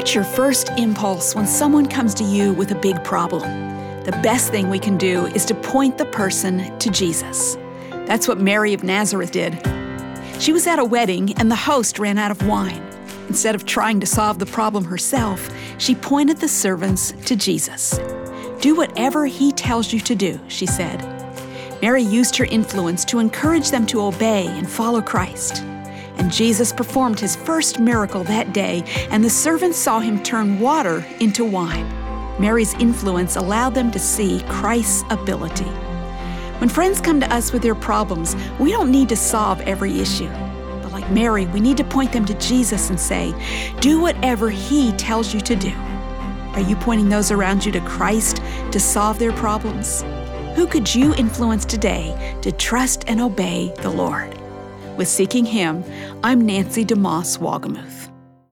What's your first impulse when someone comes to you with a big problem? The best thing we can do is to point the person to Jesus. That's what Mary of Nazareth did. She was at a wedding and the host ran out of wine. Instead of trying to solve the problem herself, she pointed the servants to Jesus. "Do whatever he tells you to do," she said. Mary used her influence to encourage them to obey and follow Christ. And Jesus performed his first miracle that day, and the servants saw him turn water into wine. Mary's influence allowed them to see Christ's ability. When friends come to us with their problems, we don't need to solve every issue. But like Mary, we need to point them to Jesus and say, "Do whatever he tells you to do." Are you pointing those around you to Christ to solve their problems? Who could you influence today to trust and obey the Lord? With Seeking Him, I'm Nancy DeMoss Wolgemuth.